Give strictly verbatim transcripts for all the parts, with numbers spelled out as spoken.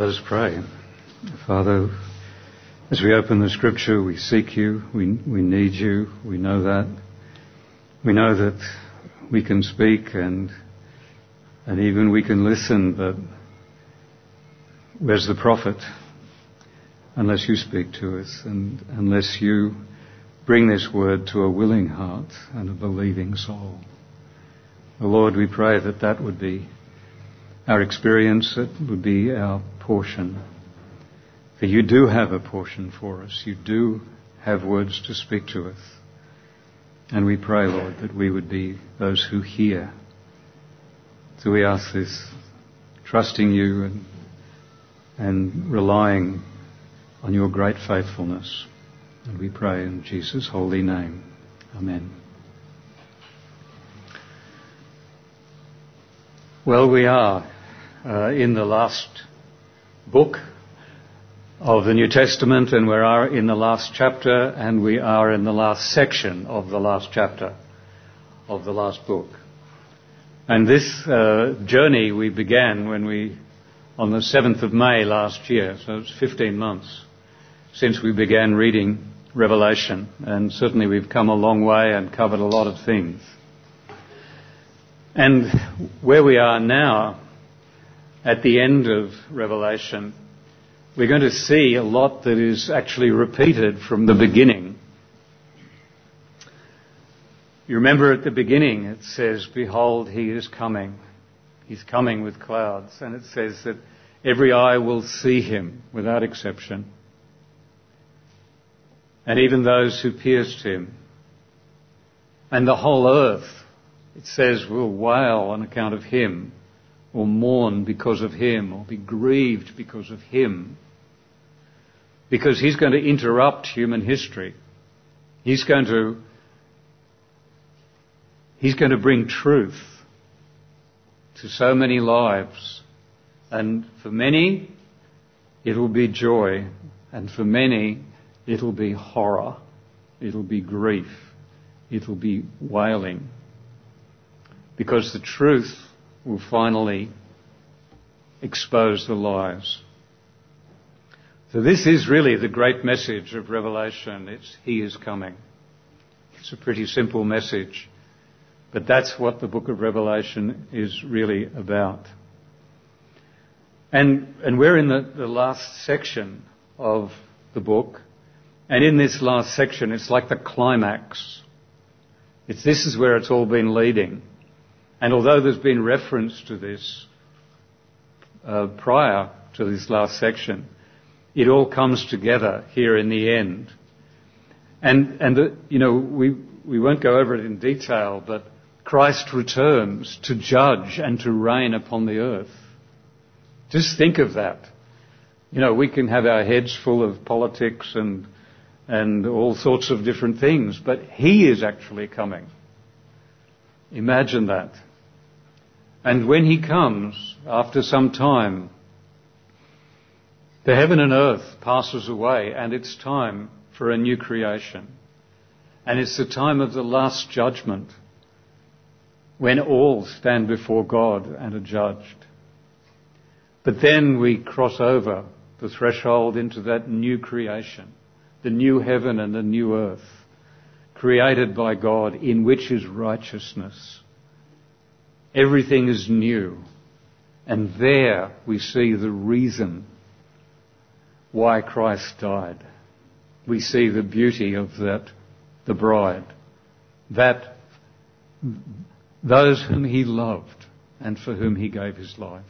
Let us pray. Father, as we open the Scripture, we seek you, we, we need you, we know that. We know that we can speak and and even we can listen, but where's the profit unless you speak to us and unless you bring this word to a willing heart and a believing soul? Oh Lord, we pray that that would be our experience, it would be our portion. For you do have a portion for us. You do have words to speak to us. And we pray, Lord, that we would be those who hear. So we ask this, trusting you and, and relying on your great faithfulness. And we pray in Jesus' holy name. Amen. Well, we are uh, in the last book of the New Testament, and we are in the last chapter, and we are in the last section of the last chapter of the last book. And this uh, journey we began when we, on the seventh of May last year, so it's fifteen months since we began reading Revelation, and certainly we've come a long way and covered a lot of things. And where we are now, at the end of Revelation, we're going to see a lot that is actually repeated from the beginning. You remember at the beginning it says, "Behold, he is coming. He's coming with clouds." And it says that every eye will see him without exception. And even those who pierced him. And the whole earth, it says, will wail on account of him, or mourn because of him, or be grieved because of him. Because he's going to interrupt human history. He's going to, he's going to bring truth to so many lives. And for many, it'll be joy. And for many, it'll be horror. It'll be grief. It'll be wailing. Because the truth will finally expose the lies. So this is really the great message of Revelation. It's He is coming. It's a pretty simple message, but that's what the book of Revelation is really about. And and we're in the, the last section of the book, and in this last section it's like the climax. It's this is where it's all been leading. And although there's been reference to this uh, prior to this last section, it all comes together here in the end. And, and the, you know, we, we won't go over it in detail, but Christ returns to judge and to reign upon the earth. Just think of that. You know, we can have our heads full of politics and, and all sorts of different things, but He is actually coming. Imagine that. And when He comes, after some time, the heaven and earth passes away and it's time for a new creation. And it's the time of the last judgment when all stand before God and are judged. But then we cross over the threshold into that new creation, the new heaven and the new earth, created by God, in which is righteousness. Everything is new. And there we see the reason why Christ died. We see the beauty of that, the bride, that those whom He loved and for whom He gave His life.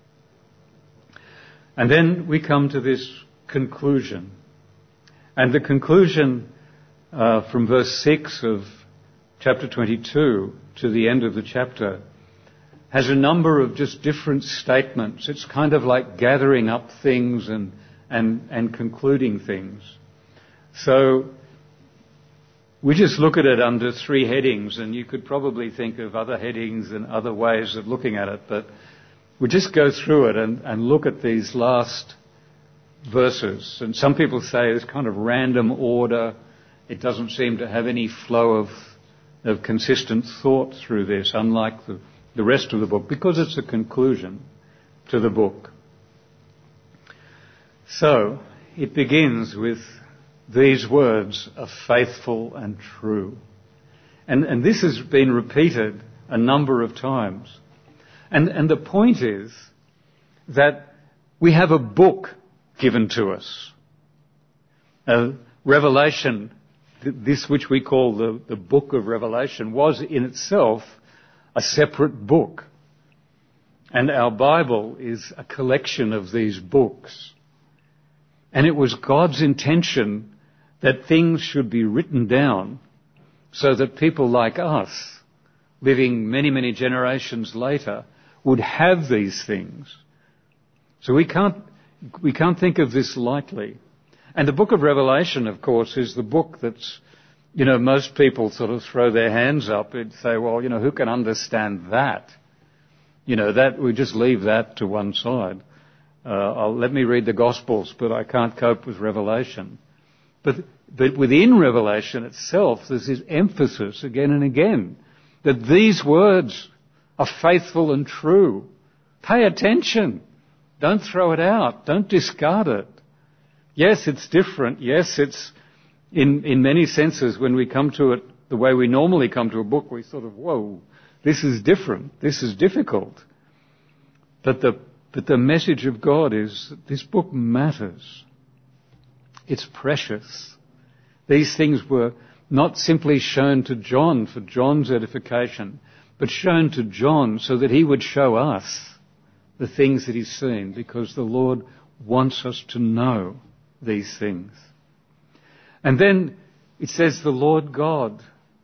And then we come to this conclusion. And the conclusion uh, from verse six of chapter twenty-two to the end of the chapter has a number of just different statements. It's kind of like gathering up things and and, and concluding things. So we just look at it under three headings, and you could probably think of other headings and other ways of looking at it, but we just go through it and, and look at these last verses. And some people say it's kind of random order. It doesn't seem to have any flow of, of consistent thought through this, unlike the, the rest of the book, because it's a conclusion to the book. So, it begins with these words are faithful and true. And, and this has been repeated a number of times. And, and the point is that we have a book given to us. Uh, Revelation, this which we call the, the book of Revelation, was in itself a separate book. And our Bible is a collection of these books. And it was God's intention that things should be written down so that people like us, living many, many generations later, would have these things. So we can't, we can't think of this lightly. And the book of Revelation, of course, is the book that's, you know, most people sort of throw their hands up and say, well, you know, who can understand that? You know, that, we just leave that to one side. Uh, I'll, let me read the Gospels, but I can't cope with Revelation. But, but within Revelation itself, there's this emphasis again and again that these words are faithful and true. Pay attention. Don't throw it out. Don't discard it. Yes, it's different. Yes, it's in, in many senses when we come to it the way we normally come to a book, we sort of, whoa, this is different. This is difficult. But the, but the message of God is that this book matters. It's precious. These things were not simply shown to John for John's edification, but shown to John so that he would show us the things that he's seen, because the Lord wants us to know these things. And then it says the Lord God,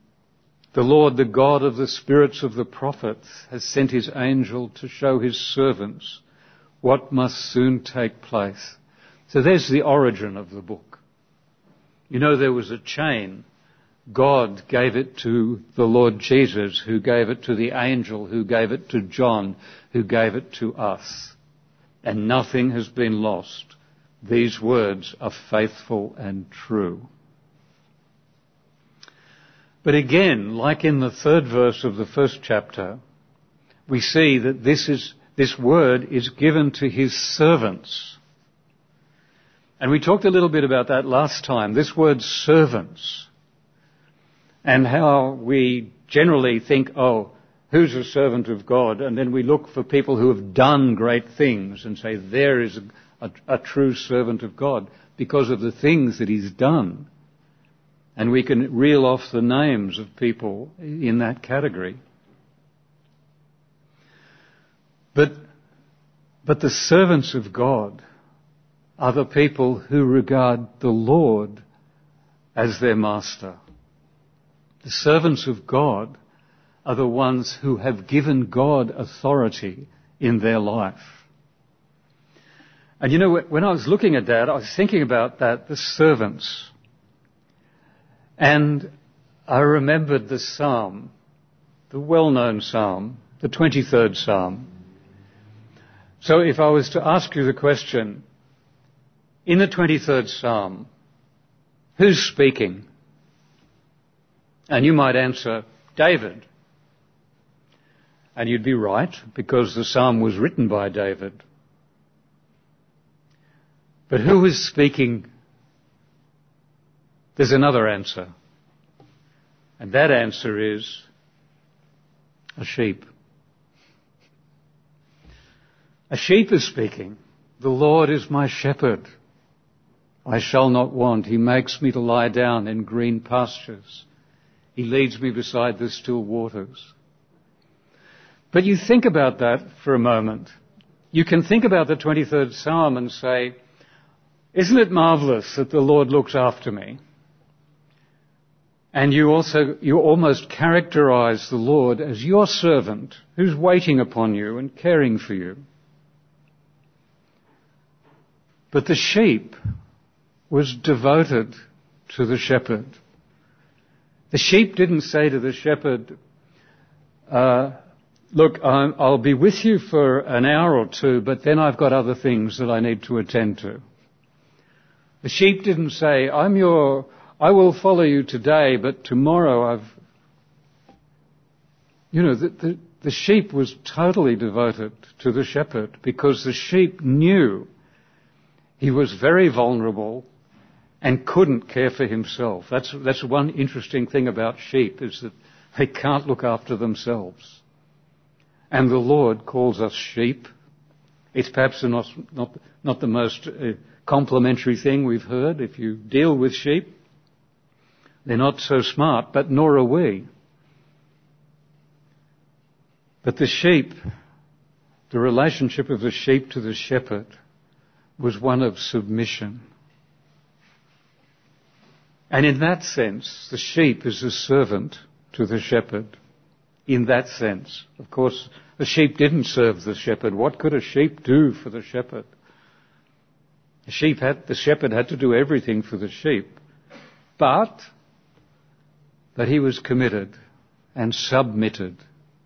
the Lord, the God of the spirits of the prophets, has sent his angel to show his servants what must soon take place. So there's the origin of the book. You know, there was a chain. God gave it to the Lord Jesus, who gave it to the angel, who gave it to John, who gave it to us. And nothing has been lost. These words are faithful and true. But again, like in the third verse of the first chapter, we see that this is, this word is given to his servants. And we talked a little bit about that last time, this word servants, and how we generally think, oh, who's a servant of God? And then we look for people who have done great things and say, there is a, a, a true servant of God because of the things that he's done. And we can reel off the names of people in that category. But, but the servants of God are the people who regard the Lord as their master. The servants of God are the ones who have given God authority in their life. And you know, when I was looking at that, I was thinking about that, the servants. And I remembered the psalm, the well-known psalm, the twenty-third psalm. So if I was to ask you the question, in the twenty-third psalm, who's speaking? And you might answer, David. And you'd be right, because the psalm was written by David. But who is speaking? There's another answer. And that answer is a sheep. A sheep is speaking. The Lord is my shepherd. I shall not want. He makes me to lie down in green pastures. He leads me beside the still waters. But you think about that for a moment. You can think about the twenty-third Psalm and say, isn't it marvellous that the Lord looks after me? And you also, you almost characterize the Lord as your servant who's waiting upon you and caring for you. But the sheep was devoted to the shepherd. The sheep didn't say to the shepherd, uh, look, I'm, I'll be with you for an hour or two, but then I've got other things that I need to attend to. The sheep didn't say, I'm your, I will follow you today, but tomorrow I've... You know, the, the, the sheep was totally devoted to the shepherd because the sheep knew He was very vulnerable and couldn't care for himself. That's, that's one interesting thing about sheep, is that they can't look after themselves. And the Lord calls us sheep. It's perhaps not, not, not the most uh, complimentary thing we've heard. If you deal with sheep, they're not so smart, but nor are we. But the sheep, the relationship of the sheep to the shepherd was one of submission. And in that sense, the sheep is a servant to the shepherd. In that sense. Of course, the sheep didn't serve the shepherd. What could a sheep do for the shepherd? The sheep had, the shepherd had to do everything for the sheep. But, but he was committed and submitted.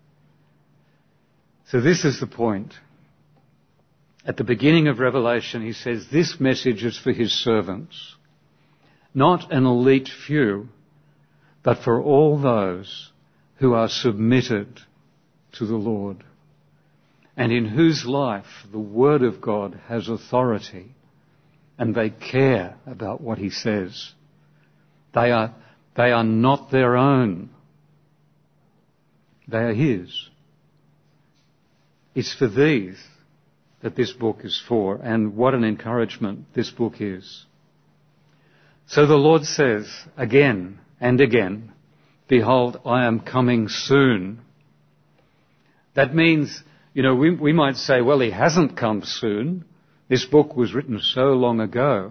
So this is the point. At the beginning of Revelation, he says this message is for his servants. Not an elite few, but for all those who are submitted to the Lord, and in whose life the Word of God has authority, and they care about what he says. They are, they are not their own. They are his. It's for these that this book is for, and what an encouragement this book is. So the Lord says again and again, "Behold, I am coming soon." That means, you know, we, we might say, well, he hasn't come soon. This book was written so long ago.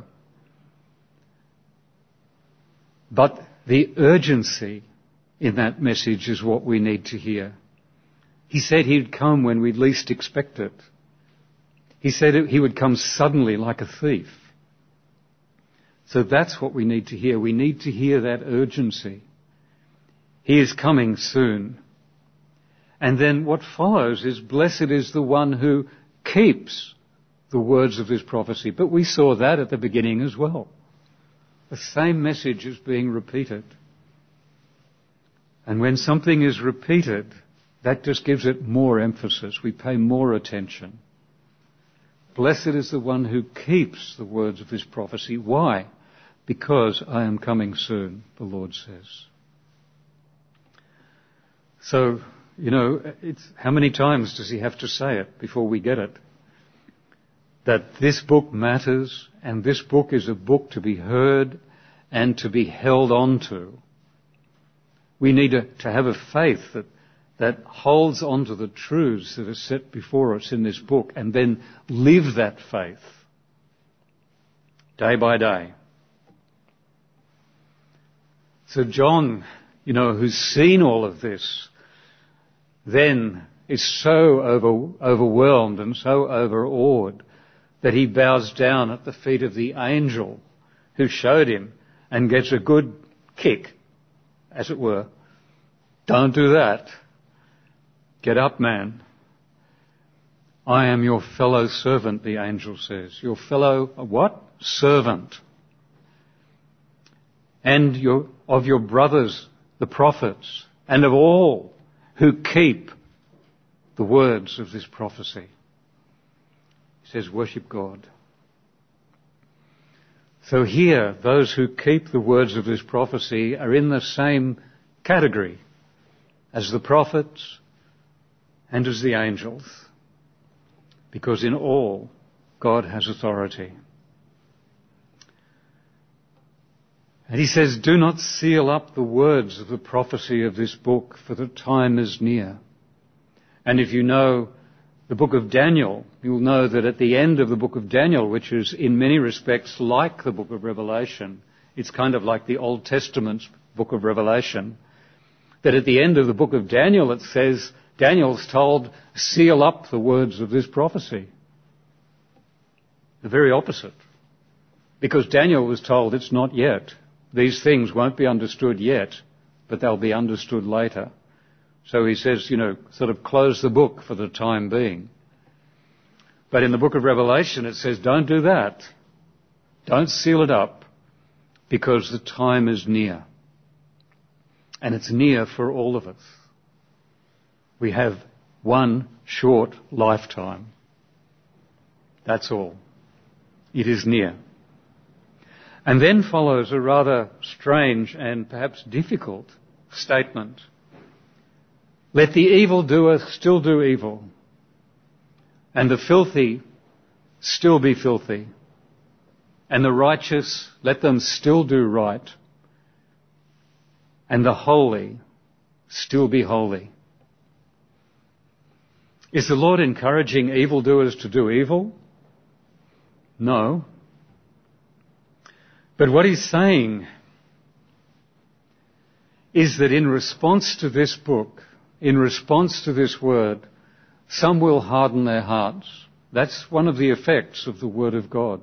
But the urgency in that message is what we need to hear. He said he'd come when we'd least expect it. He said he would come suddenly like a thief. So that's what we need to hear. We need to hear that urgency. He is coming soon. And then what follows is, blessed is the one who keeps the words of this prophecy. But we saw that at the beginning as well. The same message is being repeated. And when something is repeated, that just gives it more emphasis. We pay more attention. Blessed is the one who keeps the words of this prophecy. Why? Because I am coming soon, the Lord says. So, you know, it's, how many times does he have to say it before we get it? That this book matters, and this book is a book to be heard and to be held on to. We need to, to have a faith that, that holds on to the truths that are set before us in this book, and then live that faith day by day. So John, you know, who's seen all of this, then is so over, overwhelmed and so overawed that he bows down at the feet of the angel who showed him and gets a good kick, as it were. Don't do that. Get up, man. I am your fellow servant, the angel says. Your fellow, what? Servant. And your, of your brothers, the prophets, and of all who keep the words of this prophecy. He says, worship God. So here, those who keep the words of this prophecy are in the same category as the prophets and as the angels, because in all, God has authority. And he says, do not seal up the words of the prophecy of this book, for the time is near. And if you know the book of Daniel, you'll know that at the end of the book of Daniel, which is in many respects like the book of Revelation, it's kind of like the Old Testament's book of Revelation, that at the end of the book of Daniel it says, Daniel's told, seal up the words of this prophecy. The very opposite. Because Daniel was told it's not yet. These things won't be understood yet, but they'll be understood later. So he says, you know, sort of close the book for the time being. But in the book of Revelation it says, don't do that. Don't seal it up, because the time is near. And it's near for all of us. We have one short lifetime. That's all. It is near. And then follows a rather strange and perhaps difficult statement. Let the evildoer still do evil, and the filthy still be filthy, and the righteous, let them still do right, and the holy still be holy. Is the Lord encouraging evildoers to do evil? No. But what he's saying is that in response to this book, in response to this word, some will harden their hearts. That's one of the effects of the Word of God.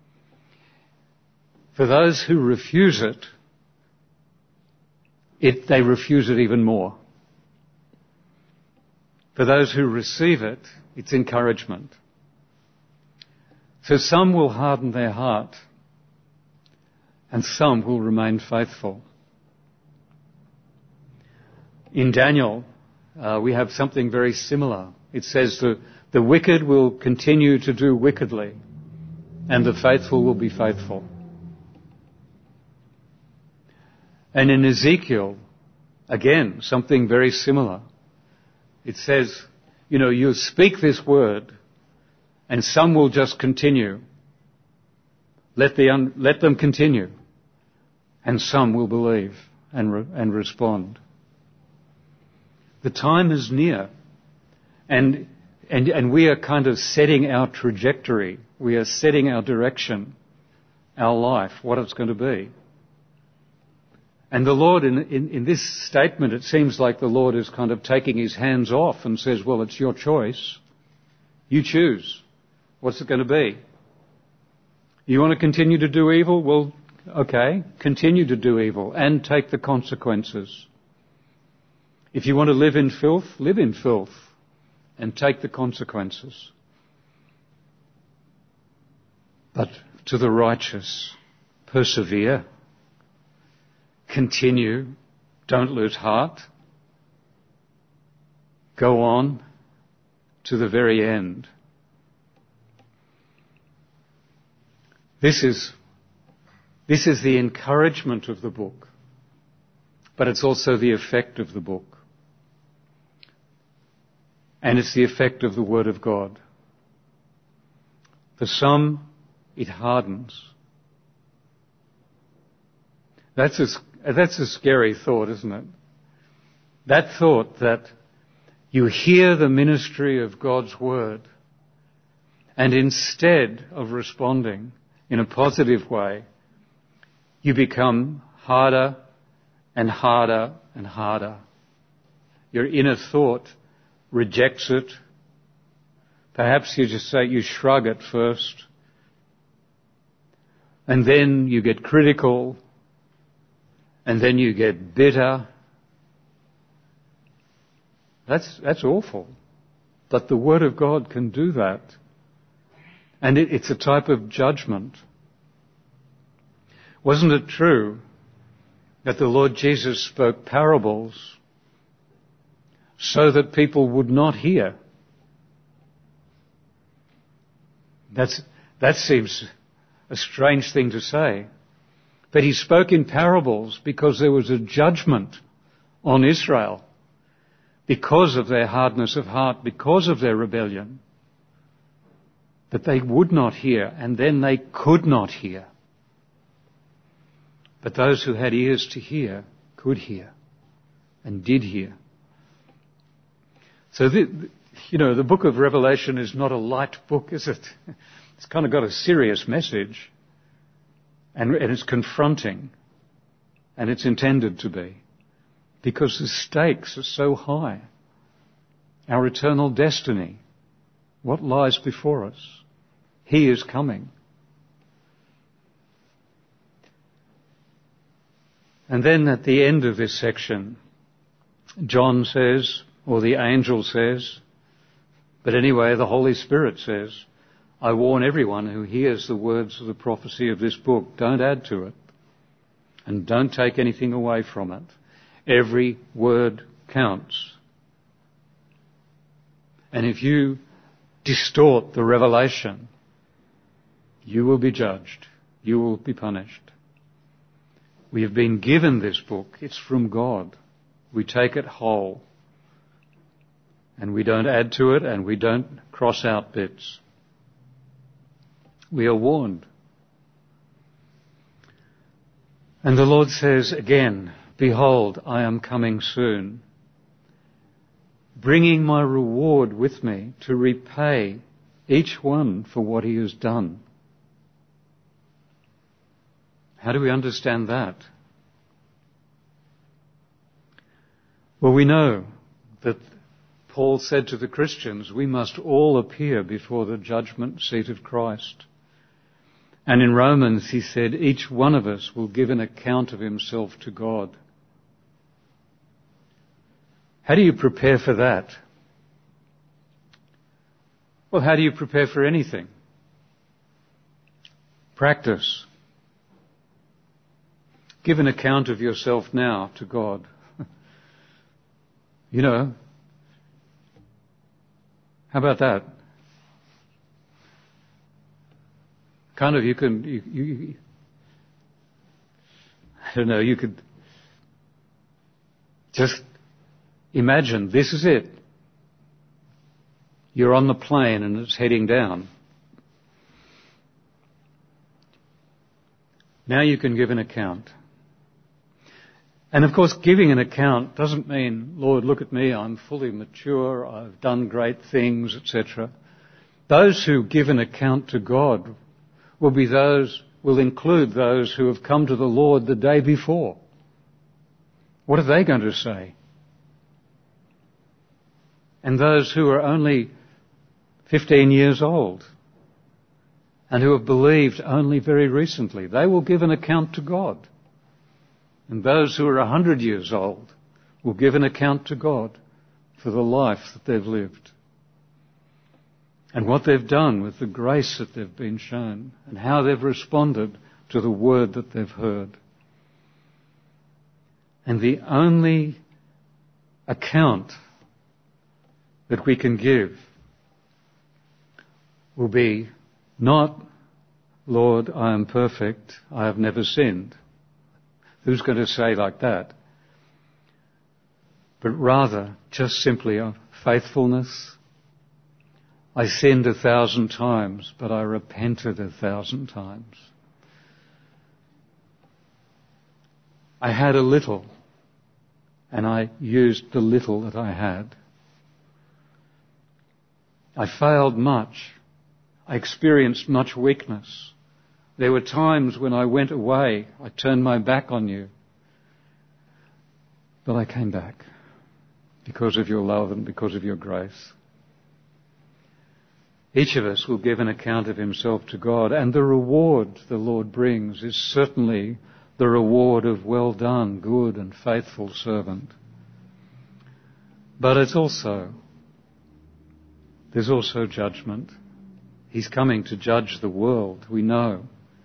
For those who refuse it, it they refuse it even more. For those who receive it, it's encouragement. So some will harden their heart, and some will remain faithful. In Daniel, uh, we have something very similar. It says the, the wicked will continue to do wickedly, and the faithful will be faithful. And in Ezekiel, again, something very similar. It says, you know, you speak this word, and some will just continue. Let, the un- let them continue. And some will believe and, re- and respond. The time is near. And, and, and we are kind of setting our trajectory. We are setting our direction, our life, what it's going to be. And the Lord, in, in, in this statement, it seems like the Lord is kind of taking his hands off and says, well, it's your choice. You choose. What's it going to be? You want to continue to do evil? Well, okay, continue to do evil and take the consequences. If you want to live in filth, live in filth and take the consequences. But to the righteous, persevere, continue, don't lose heart, go on to the very end. This is, this is the encouragement of the book, but it's also the effect of the book. And it's the effect of the Word of God. For some, it hardens. That's a, that's a scary thought, isn't it? That thought that you hear the ministry of God's Word, and instead of responding in a positive way, you become harder and harder and harder. Your inner thought rejects it. Perhaps you just say, you shrug at first. And then you get critical. And then you get bitter. That's, that's awful. But the Word of God can do that. And it, it's a type of judgment. Wasn't it true that the Lord Jesus spoke parables so that people would not hear? That's, that seems a strange thing to say. But he spoke in parables because there was a judgment on Israel because of their hardness of heart, because of their rebellion. But they would not hear, and then they could not hear. But those who had ears to hear could hear and did hear. So, the, you know, the book of Revelation is not a light book, is it? It's kind of got a serious message. And, and it's confronting. And it's intended to be. Because the stakes are so high. Our eternal destiny. What lies before us? He is coming. And then at the end of this section, John says, or the angel says, but anyway, the Holy Spirit says, I warn everyone who hears the words of the prophecy of this book, don't add to it. And don't take anything away from it. Every word counts. And if you distort the revelation, You will be judged. You will be punished. We have been given this book. It's from God. We take it whole. And we don't add to it and we don't cross out bits. We are warned. And the Lord says again, behold, I am coming soon, bringing my reward with me to repay each one for what he has done. How do we understand that? Well, we know that Paul said to the Christians, we must all appear before the judgment seat of Christ. And in Romans he said, each one of us will give an account of himself to God. How do you prepare for that? Well, how do you prepare for anything? Practice. Give an account of yourself now to God. You know, how about that? Kind of, you can, you, you, I don't know, you could just imagine this is it. You're on the plane and it's heading down. Now you can give an account. And of course, giving an account doesn't mean, Lord, look at me, I'm fully mature, I've done great things, et cetera. Those who give an account to God will be those, will include those who have come to the Lord the day before. What are they going to say? And those who are only fifteen years old and who have believed only very recently, they will give an account to God. And those who are a hundred years old will give an account to God for the life that they've lived and what they've done with the grace that they've been shown and how they've responded to the word that they've heard. And the only account that we can give will be not, Lord, I am perfect, I have never sinned. Who's going to say like that? But rather, just simply of faithfulness. I sinned a thousand times, but I repented a thousand times. I had a little, and I used the little that I had. I failed much. I experienced much weakness. There were times when I went away, I turned my back on you. But I came back because of your love and because of your grace. Each of us will give an account of himself to God, and the reward the Lord brings is certainly the reward of well done, good and faithful servant. But it's also, there's also judgment. He's coming to judge the world. We know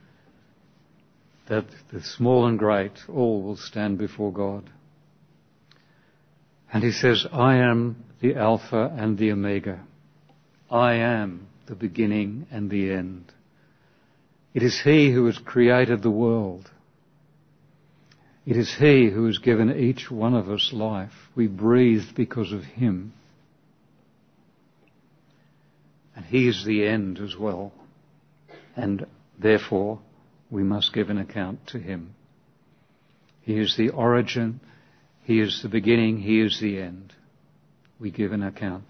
that the small and great, all will stand before God. And he says, I am the Alpha and the Omega. I am the beginning and the end. It is he who has created the world. It is he who has given each one of us life. We breathe because of him. And he is the end as well. And therefore, we must give an account to him. He is the origin. He is the beginning. He is the end. We give an account.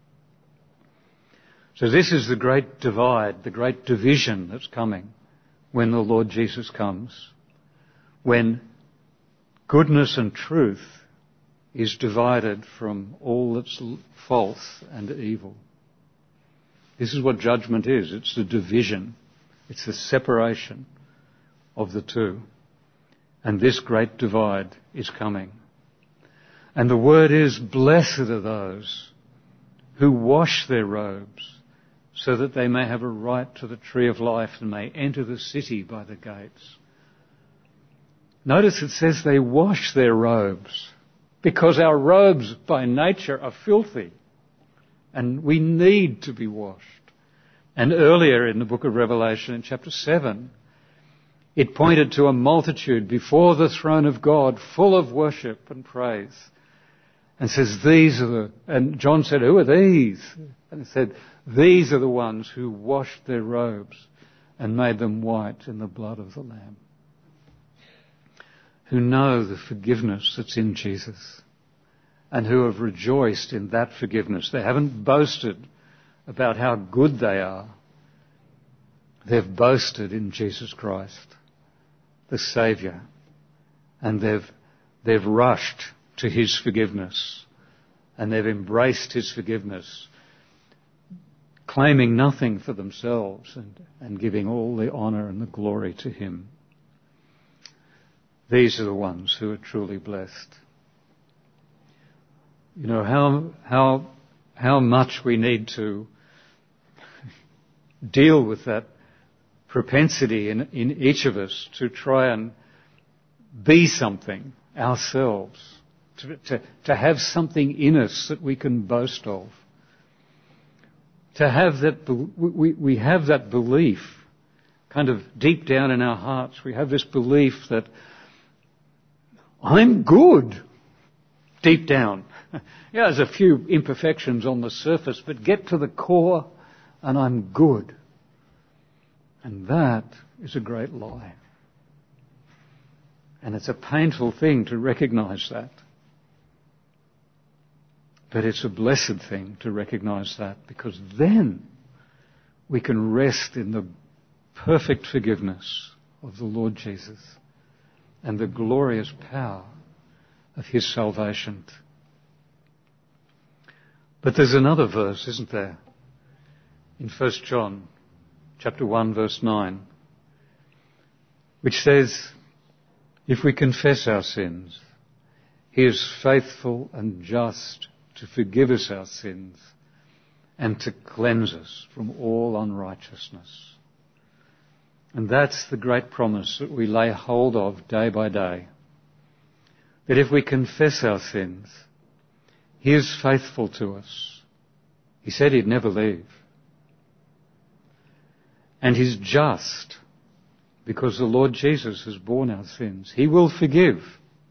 So this is the great divide, the great division that's coming when the Lord Jesus comes. When goodness and truth is divided from all that's false and evil. This is what judgment is. It's the division. It's the separation of the two. And this great divide is coming. And the word is, blessed are those who wash their robes so that they may have a right to the tree of life and may enter the city by the gates. Notice it says they wash their robes because our robes by nature are filthy and we need to be washed. And earlier in the book of Revelation, in chapter seven, it pointed to a multitude before the throne of God, full of worship and praise. And says, these are the, and John said, who are these? And he said, these are the ones who washed their robes and made them white in the blood of the Lamb. Who know the forgiveness that's in Jesus and who have rejoiced in that forgiveness. They haven't boasted about how good they are. They've boasted in Jesus Christ, the Saviour, and they've, they've rushed to His forgiveness, and they've embraced His forgiveness, claiming nothing for themselves and, and giving all the honour and the glory to Him. These are the ones who are truly blessed. You know, how, how, how much we need to deal with that propensity in, in each of us to try and be something ourselves, to, to, to have something in us that we can boast of. To have that, we, we have that belief, kind of deep down in our hearts, we have this belief that I'm good, deep down. Yeah, there's a few imperfections on the surface, but get to the core and I'm good. And that is a great lie. And it's a painful thing to recognise that. But it's a blessed thing to recognise that, because then we can rest in the perfect forgiveness of the Lord Jesus and the glorious power of His salvation. But there's another verse, isn't there? In First John chapter one, verse nine, which says, if we confess our sins, He is faithful and just to forgive us our sins and to cleanse us from all unrighteousness. And that's the great promise that we lay hold of day by day. That if we confess our sins, He is faithful to us. He said He'd never leave. And He's just, because the Lord Jesus has borne our sins. He will forgive.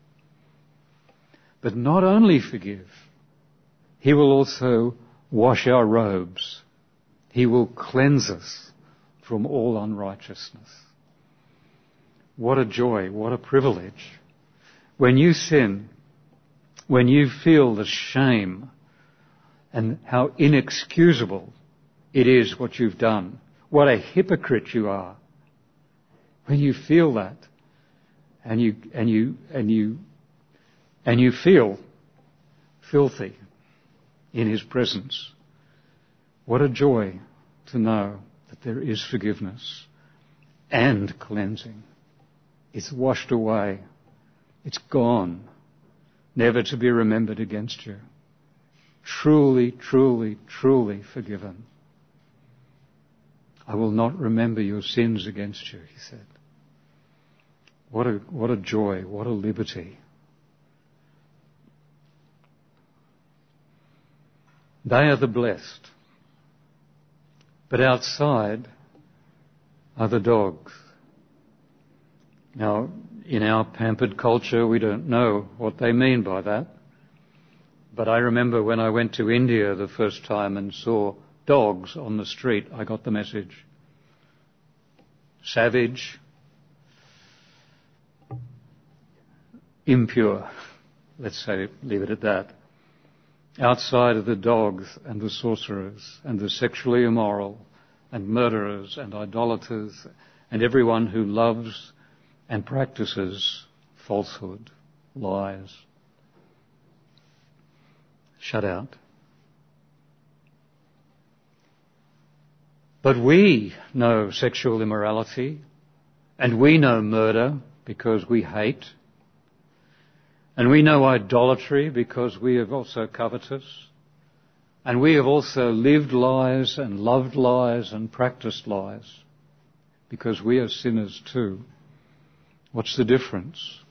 But not only forgive, He will also wash our robes. He will cleanse us from all unrighteousness. What a joy, what a privilege. When you sin, when you feel the shame and how inexcusable it is what you've done, what a hypocrite you are, when you feel that and you, and you, and you, and you feel filthy in His presence, what a joy to know that there is forgiveness and cleansing. It's washed away. It's gone, never to be remembered against you. Truly, truly, truly forgiven. I will not remember your sins against you, He said. What a, what a joy, what a liberty. They are the blessed. But outside are the dogs. Now, in our pampered culture, we don't know what they mean by that. But I remember when I went to India the first time and saw dogs on the street, I got the message. Savage, impure, let's say, leave it at that. Outside are the dogs and the sorcerers and the sexually immoral and murderers and idolaters and everyone who loves and practices falsehood, lies. Shut out. But we know sexual immorality, and we know murder because we hate, and we know idolatry because we have also covetous, and we have also lived lies and loved lies and practiced lies because we are sinners too. What's the difference?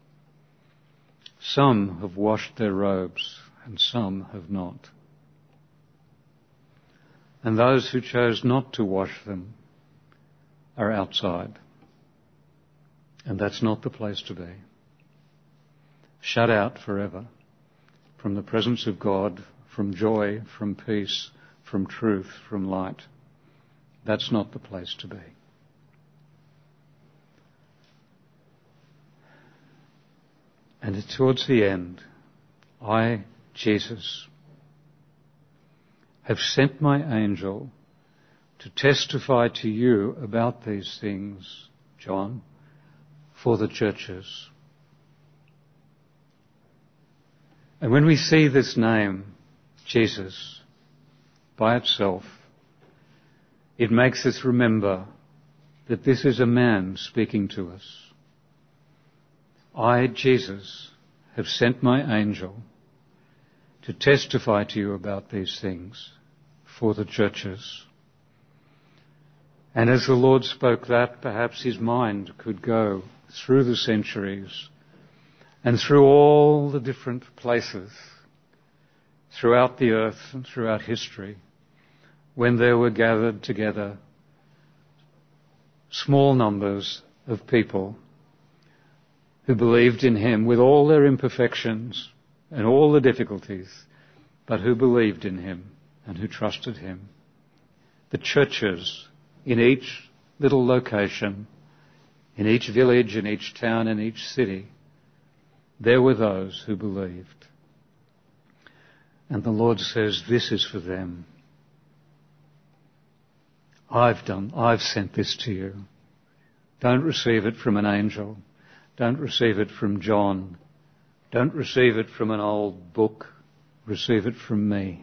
Some have washed their robes and some have not. And those who chose not to wash them are outside. And that's not the place to be. Shut out forever from the presence of God, from joy, from peace, from truth, from light. That's not the place to be. And it's towards the end, I, Jesus, have sent my angel to testify to you about these things, John, for the churches. And when we see this name, Jesus, by itself, it makes us remember that this is a man speaking to us. I, Jesus, have sent my angel to testify to you about these things for the churches. And as the Lord spoke that, perhaps his mind could go through the centuries and through all the different places throughout the earth and throughout history when there were gathered together small numbers of people who believed in him with all their imperfections and all the difficulties, but who believed in him and who trusted him. The churches in each little location, in each village, in each town, in each city, there were those who believed. And the Lord says, this is for them. I've done, I've sent this to you. Don't receive it from an angel. Don't receive it from John. Don't receive it from an old book. Receive it from me.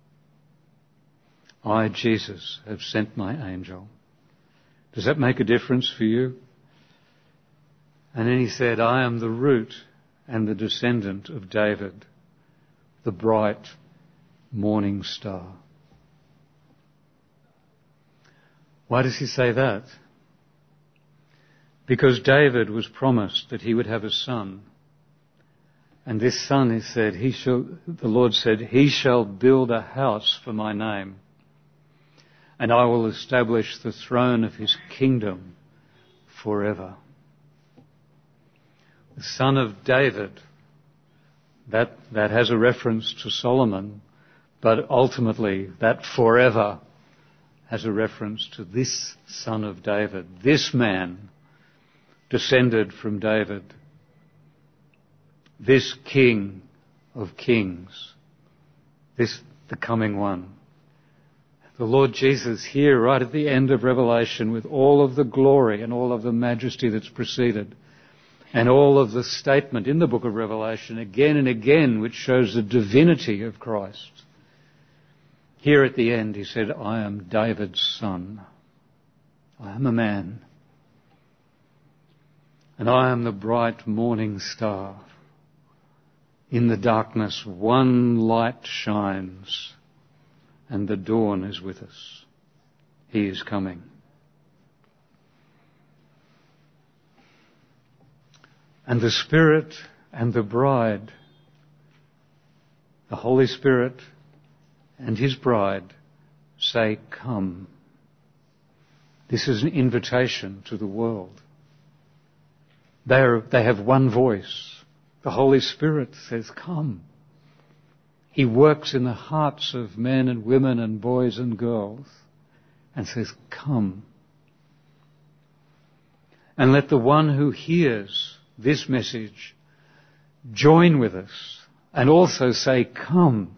I, Jesus, have sent my angel. Does that make a difference for you? And then he said, I am the root and the descendant of David, the bright morning star. Why does he say that? Because David was promised that he would have a son. And this son, he said, he shall, the Lord said, he shall build a house for my name, and I will establish the throne of his kingdom forever. The son of David, that, that has a reference to Solomon, but ultimately that forever has a reference to this son of David, this man descended from David, this King of kings, this the coming one. The Lord Jesus here right at the end of Revelation with all of the glory and all of the majesty that's preceded and all of the statement in the book of Revelation again and again which shows the divinity of Christ. Here at the end he said, I am David's son. I am a man. And I am the bright morning star. In the darkness one light shines, and the dawn is with us. He is coming. And the Spirit and the bride, the Holy Spirit and his bride say, come. This is an invitation to the world. They are, they have one voice. The Holy Spirit says, come. He works in the hearts of men and women and boys and girls and says, come. And let the one who hears this message join with us and also say, come.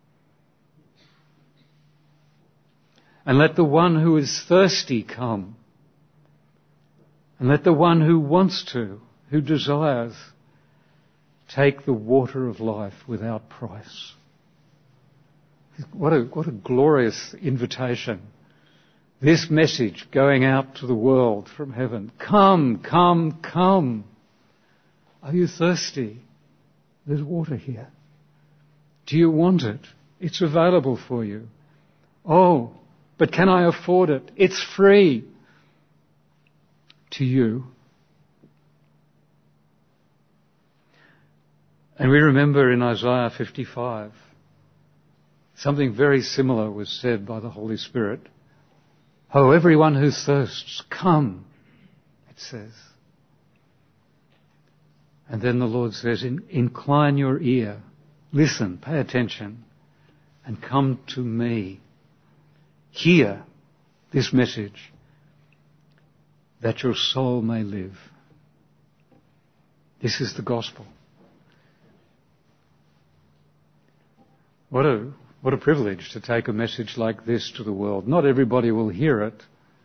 And let the one who is thirsty come. And let the one who wants to, who desires, take the water of life without price. What a, what a glorious invitation. This message going out to the world from heaven. Come, come, come. Are you thirsty? There's water here. Do you want it? It's available for you. Oh, but can I afford it? It's free to you. And we remember in Isaiah fifty-five something very similar was said by the Holy Spirit. "Oh, everyone who thirsts, come," it says. And then the Lord says, "Incline your ear, listen, pay attention, and come to me. Hear this message, that your soul may live." This is the gospel. What a, what a privilege to take a message like this to the world. Not everybody will hear it,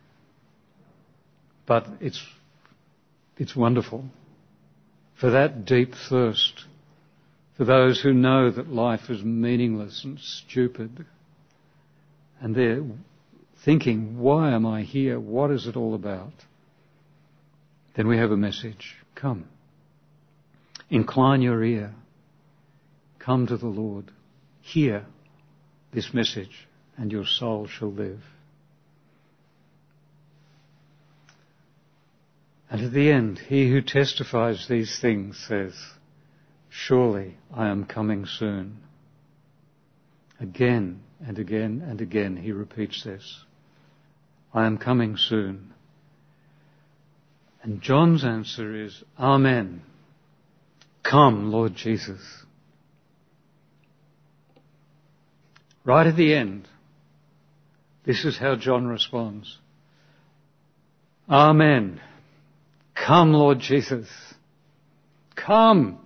but it's, it's wonderful. For that deep thirst, for those who know that life is meaningless and stupid, and they're thinking, why am I here? What is it all about? Then we have a message. Come. Incline your ear. Come to the Lord. Hear this message, and your soul shall live. And at the end, he who testifies these things says, "Surely I am coming soon." Again and again and again he repeats this. I am coming soon. And John's answer is, Amen. Come, Lord Jesus. Right at the end, this is how John responds. Amen. Come, Lord Jesus. Come.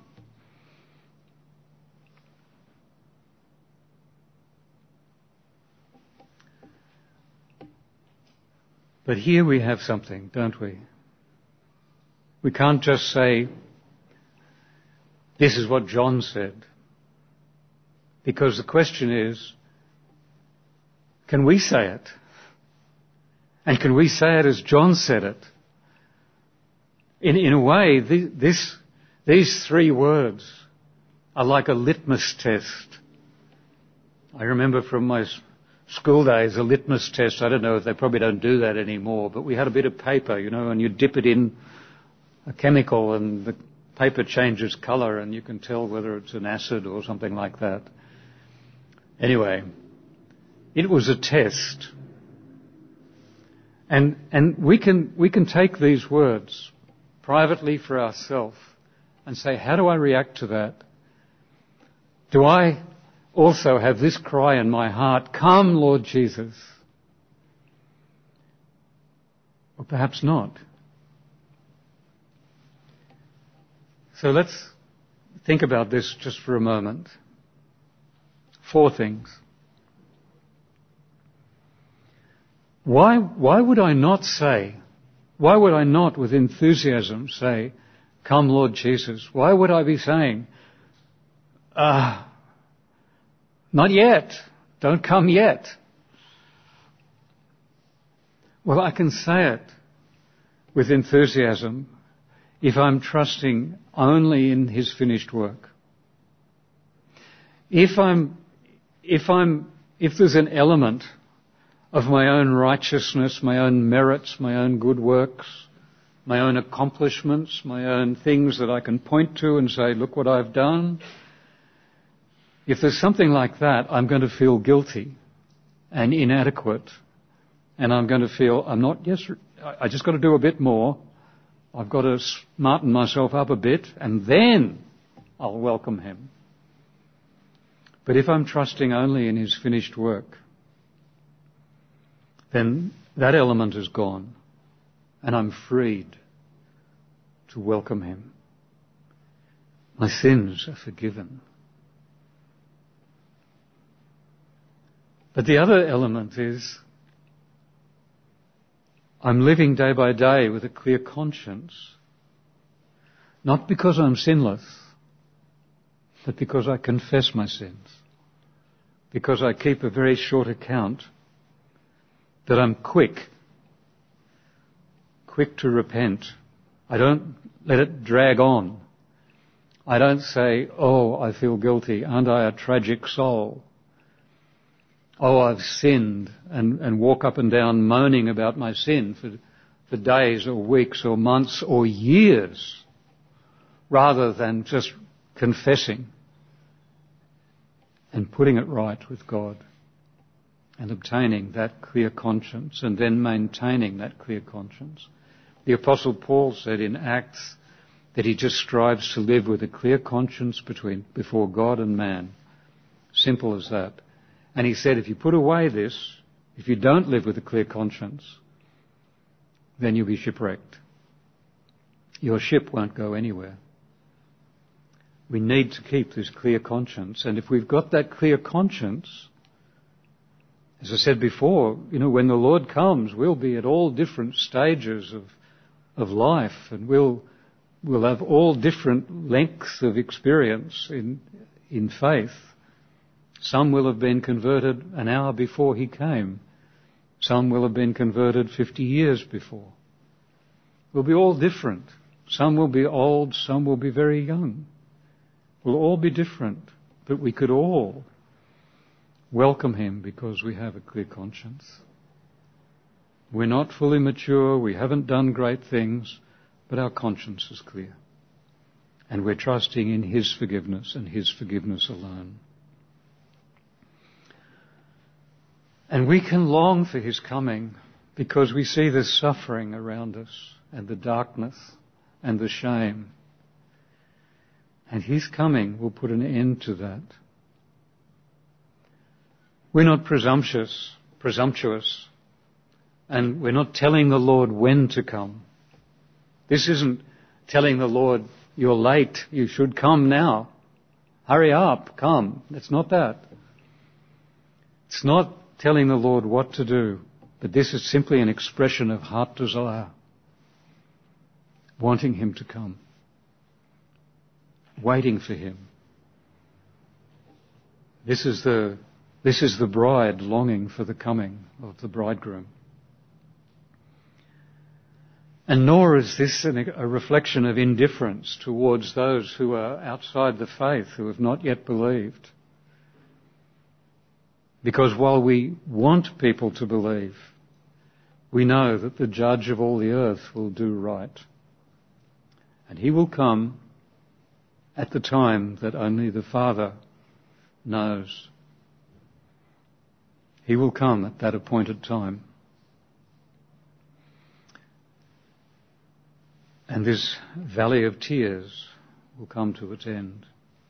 But here we have something, don't we? We can't just say, this is what John said. Because the question is, can we say it? And can we say it as John said it? In, in a way, the, this, these three words are like a litmus test. I remember from my school days, a litmus test, I don't know if they probably don't do that anymore, but we had a bit of paper, you know, and you dip it in a chemical and the paper changes colour and you can tell whether it's an acid or something like that. Anyway, it was a test. And, and we can, we can take these words privately for ourselves and say, how do I react to that? Do I also have this cry in my heart, come, Lord Jesus? Or perhaps not. So let's think about this just for a moment. Four things. Why, why would I not say, why would I not with enthusiasm say, come Lord Jesus? Why would I be saying, ah, uh, not yet, don't come yet? Well, I can say it with enthusiasm if I'm trusting only in His finished work. If I'm, if I'm, if there's an element of my own righteousness, my own merits, my own good works, my own accomplishments, my own things that I can point to and say, look what I've done. If there's something like that, I'm going to feel guilty and inadequate. And I'm going to feel, I'm not, yes, I just got to do a bit more. I've got to smarten myself up a bit and then I'll welcome Him. But if I'm trusting only in His finished work, then that element is gone and I'm freed to welcome Him. My sins are forgiven. But the other element is I'm living day by day with a clear conscience, not because I'm sinless, but because I confess my sins, because I keep a very short account, that I'm quick, quick to repent. I don't let it drag on. I don't say, oh, I feel guilty, aren't I a tragic soul? Oh, I've sinned, and, and walk up and down moaning about my sin for, for days or weeks or months or years, rather than just confessing and putting it right with God and obtaining that clear conscience and then maintaining that clear conscience. The Apostle Paul said in Acts that he just strives to live with a clear conscience between before God and man. Simple as that. And he said if you put away this, if you don't live with a clear conscience, then you'll be shipwrecked. Your ship won't go anywhere. We need to keep this clear conscience. And if we've got that clear conscience, as I said before, you know, when the Lord comes, we'll be at all different stages of, of life, and we'll, we'll have all different lengths of experience in, in faith. Some will have been converted an hour before he came. Some will have been converted fifty years before. We'll be all different. Some will be old, some will be very young. We'll all be different, but we could all welcome him because we have a clear conscience. We're not fully mature, we haven't done great things, but our conscience is clear. And we're trusting in his forgiveness and his forgiveness alone. And we can long for his coming because we see the suffering around us and the darkness and the shame. And his coming will put an end to that. We're not presumptuous, presumptuous, and we're not telling the Lord when to come. This isn't telling the Lord, you're late, you should come now. Hurry up, come. It's not that. It's not telling the Lord what to do, but this is simply an expression of heart desire, wanting him to come, waiting for him. This is the, this is the bride longing for the coming of the bridegroom. And nor is this an, a reflection of indifference towards those who are outside the faith, who have not yet believed. Because while we want people to believe, we know that the judge of all the earth will do right. And he will come at the time that only the Father knows. He will come at that appointed time. And this valley of tears will come to its end.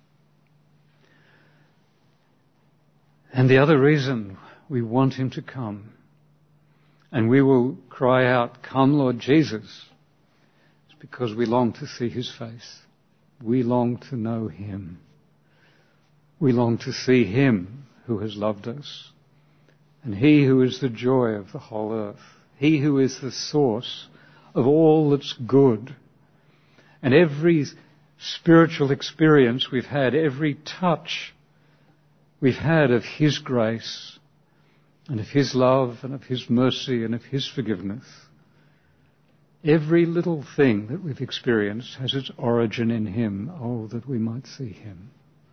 And the other reason we want him to come, and we will cry out, "Come, Lord Jesus," is because we long to see his face. We long to know him. We long to see him who has loved us, and he who is the joy of the whole earth, he who is the source of all that's good. And every spiritual experience we've had, every touch we've had of his grace and of his love and of his mercy and of his forgiveness, every little thing that we've experienced has its origin in him. Oh, that we might see him.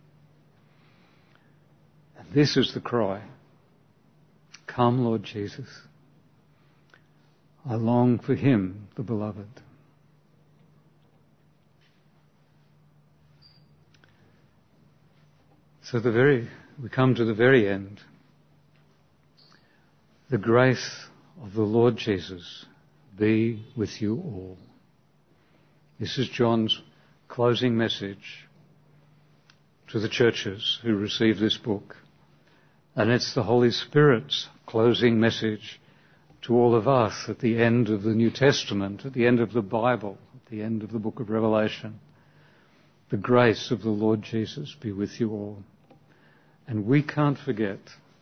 And this is the cry. Come, Lord Jesus. I long for him, the beloved. So the very, we come to the very end. The grace of the Lord Jesus be with you all. This is John's closing message to the churches who receive this book. And it's the Holy Spirit's closing message to all of us at the end of the New Testament, at the end of the Bible, at the end of the book of Revelation. The grace of the Lord Jesus be with you all. And we can't forget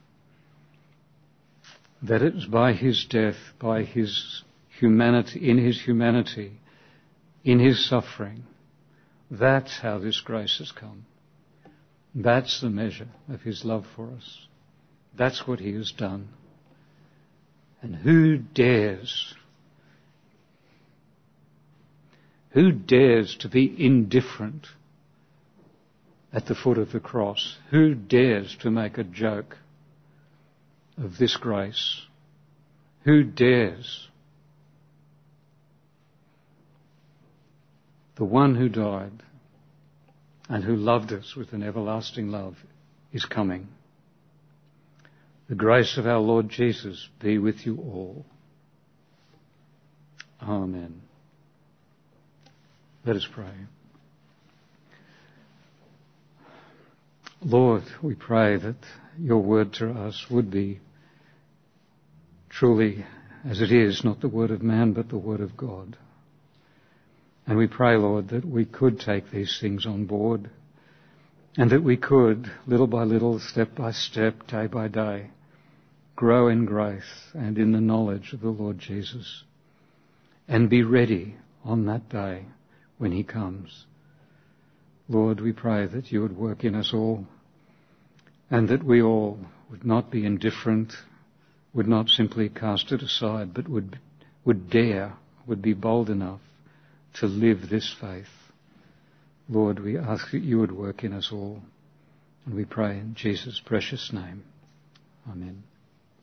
that it was by his death, by his humanity, in his humanity, in his suffering, that's how this grace has come. That's the measure of his love for us. That's what he has done. And who dares, who dares to be indifferent at the foot of the cross? Who dares to make a joke of this grace? Who dares? The one who died and who loved us with an everlasting love is coming. The grace of our Lord Jesus be with you all. Amen. Let us pray. Lord, we pray that your word to us would be truly as it is, not the word of man, but the word of God. And we pray, Lord, that we could take these things on board and that we could, little by little, step by step, day by day, grow in grace and in the knowledge of the Lord Jesus and be ready on that day when he comes. Lord, we pray that you would work in us all and that we all would not be indifferent, would not simply cast it aside, but would, would dare, would be bold enough to live this faith. Lord, we ask that you would work in us all, and we pray in Jesus' precious name. Amen.